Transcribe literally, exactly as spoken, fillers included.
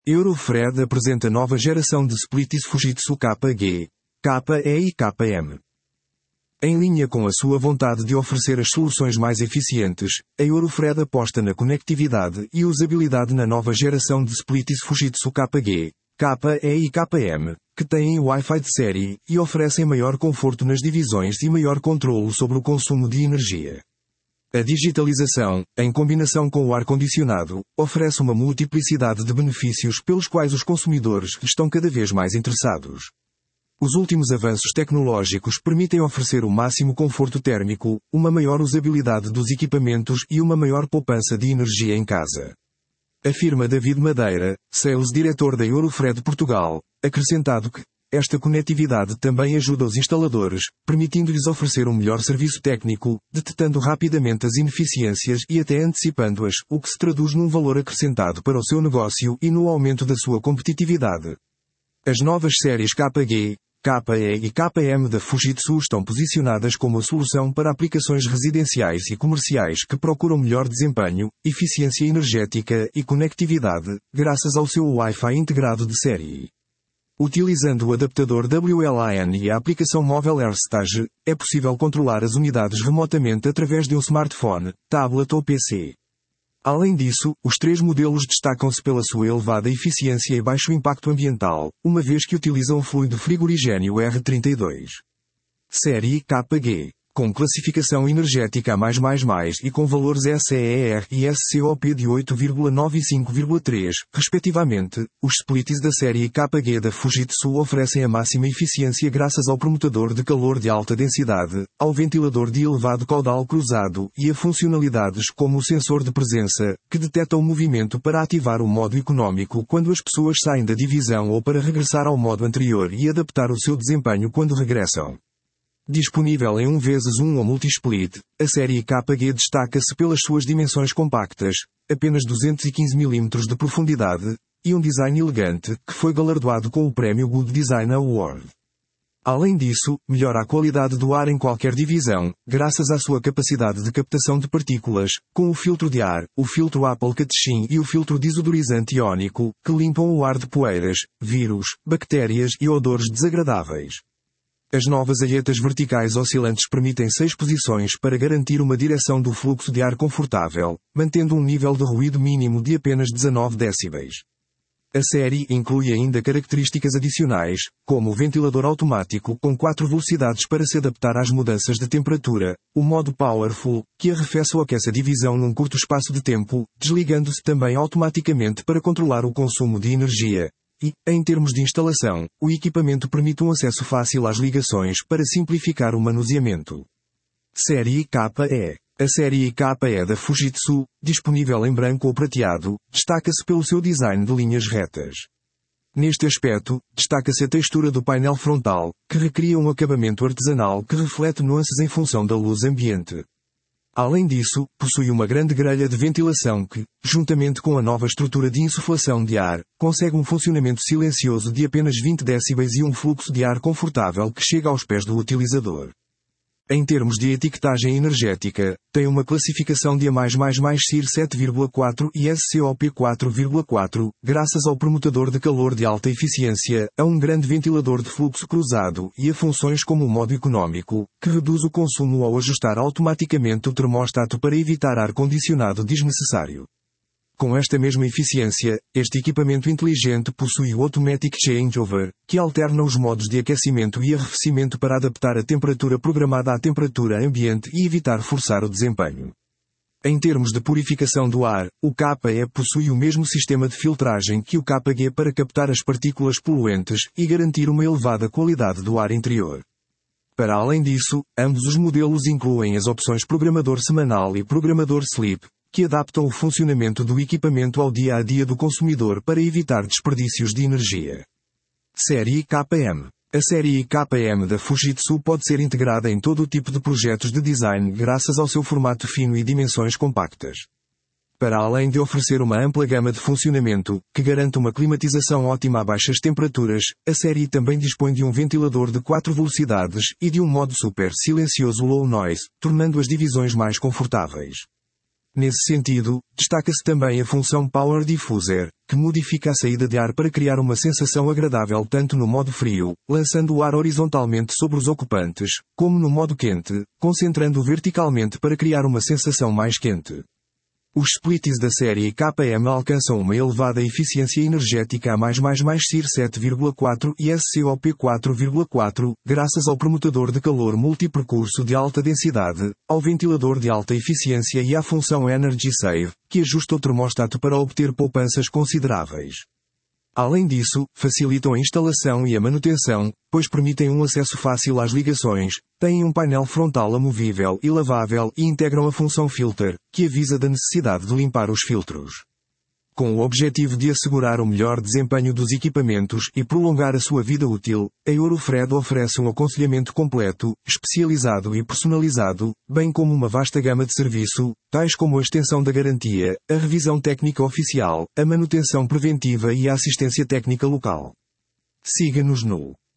Eurofred apresenta nova geração de splitters Fujitsu K G, K E e K M. Em linha com a sua vontade de oferecer as soluções mais eficientes, a Eurofred aposta na conectividade e usabilidade na nova geração de splitters Fujitsu K G, K E e K M, que têm Wi-Fi de série e oferecem maior conforto nas divisões e maior controlo sobre o consumo de energia. A digitalização, em combinação com o ar-condicionado, oferece uma multiplicidade de benefícios pelos quais os consumidores estão cada vez mais interessados. Os últimos avanços tecnológicos permitem oferecer o máximo conforto térmico, uma maior usabilidade dos equipamentos e uma maior poupança de energia em casa. Afirma David Madeira, Sales Diretor da Eurofred Portugal, acrescentado que esta conectividade também ajuda os instaladores, permitindo-lhes oferecer um melhor serviço técnico, detectando rapidamente as ineficiências e até antecipando-as, o que se traduz num valor acrescentado para o seu negócio e no aumento da sua competitividade. As novas séries K G, K E e K M da Fujitsu estão posicionadas como a solução para aplicações residenciais e comerciais que procuram melhor desempenho, eficiência energética e conectividade, graças ao seu Wi-Fi integrado de série. Utilizando o adaptador W L A N e a aplicação móvel AirStage, é possível controlar as unidades remotamente através de um smartphone, tablet ou P C. Além disso, os três modelos destacam-se pela sua elevada eficiência e baixo impacto ambiental, uma vez que utilizam fluido frigorigênio R trinta e dois. Série K G. Com classificação energética A+++, e com valores S E E R e S C O P de oito vírgula nove e cinco vírgula três, respectivamente, os splitters da série K G da Fujitsu oferecem a máxima eficiência graças ao promotador de calor de alta densidade, ao ventilador de elevado caudal cruzado e a funcionalidades como o sensor de presença, que detecta o movimento para ativar o modo econômico quando as pessoas saem da divisão ou para regressar ao modo anterior e adaptar o seu desempenho quando regressam. Disponível em um vezes um ou multisplit, a série K G destaca-se pelas suas dimensões compactas, apenas duzentos e quinze milímetros de profundidade, e um design elegante, que foi galardoado com o prémio Good Design Award. Além disso, melhora a qualidade do ar em qualquer divisão, graças à sua capacidade de captação de partículas, com o filtro de ar, o filtro Apple Catchin e o filtro desodorizante iónico, que limpam o ar de poeiras, vírus, bactérias e odores desagradáveis. As novas alhetas verticais oscilantes permitem seis posições para garantir uma direção do fluxo de ar confortável, mantendo um nível de ruído mínimo de apenas dezanove decibéis. A série inclui ainda características adicionais, como o ventilador automático com quatro velocidades para se adaptar às mudanças de temperatura, o modo Powerful, que arrefece ou aquece a divisão num curto espaço de tempo, desligando-se também automaticamente para controlar o consumo de energia. E, em termos de instalação, o equipamento permite um acesso fácil às ligações para simplificar o manuseamento. Série K E. A série K E da Fujitsu, disponível em branco ou prateado, destaca-se pelo seu design de linhas retas. Neste aspecto, destaca-se a textura do painel frontal, que recria um acabamento artesanal que reflete nuances em função da luz ambiente. Além disso, possui uma grande grelha de ventilação que, juntamente com a nova estrutura de insuflação de ar, consegue um funcionamento silencioso de apenas vinte decibéis e um fluxo de ar confortável que chega aos pés do utilizador. Em termos de etiquetagem energética, tem uma classificação de A mais mais mais C I R sete vírgula quatro e S C O P quatro vírgula quatro, graças ao promotador de calor de alta eficiência, a um grande ventilador de fluxo cruzado e a funções como o modo econômico, que reduz o consumo ao ajustar automaticamente o termostato para evitar ar-condicionado desnecessário. Com esta mesma eficiência, este equipamento inteligente possui o Automatic Changeover, que alterna os modos de aquecimento e arrefecimento para adaptar a temperatura programada à temperatura ambiente e evitar forçar o desempenho. Em termos de purificação do ar, o K E possui o mesmo sistema de filtragem que o K G para captar as partículas poluentes e garantir uma elevada qualidade do ar interior. Para além disso, ambos os modelos incluem as opções Programador Semanal e Programador Sleep, que adaptam o funcionamento do equipamento ao dia-a-dia do consumidor para evitar desperdícios de energia. Série K M. A série K M da Fujitsu pode ser integrada em todo o tipo de projetos de design graças ao seu formato fino e dimensões compactas. Para além de oferecer uma ampla gama de funcionamento, que garante uma climatização ótima a baixas temperaturas, a série também dispõe de um ventilador de quatro velocidades e de um modo super silencioso Low Noise, tornando as divisões mais confortáveis. Nesse sentido, destaca-se também a função Power Diffuser, que modifica a saída de ar para criar uma sensação agradável tanto no modo frio, lançando o ar horizontalmente sobre os ocupantes, como no modo quente, concentrando-o verticalmente para criar uma sensação mais quente. Os splitties da série K M alcançam uma elevada eficiência energética A+++C I R sete vírgula quatro e S C O P quatro vírgula quatro, graças ao permutador de calor multipercurso de alta densidade, ao ventilador de alta eficiência e à função Energy Save, que ajusta o termostato para obter poupanças consideráveis. Além disso, facilitam a instalação e a manutenção, pois permitem um acesso fácil às ligações, têm um painel frontal amovível e lavável e integram a função Filter, que avisa da necessidade de limpar os filtros. Com o objetivo de assegurar o melhor desempenho dos equipamentos e prolongar a sua vida útil, a Eurofred oferece um aconselhamento completo, especializado e personalizado, bem como uma vasta gama de serviço, tais como a extensão da garantia, a revisão técnica oficial, a manutenção preventiva e a assistência técnica local. Siga-nos no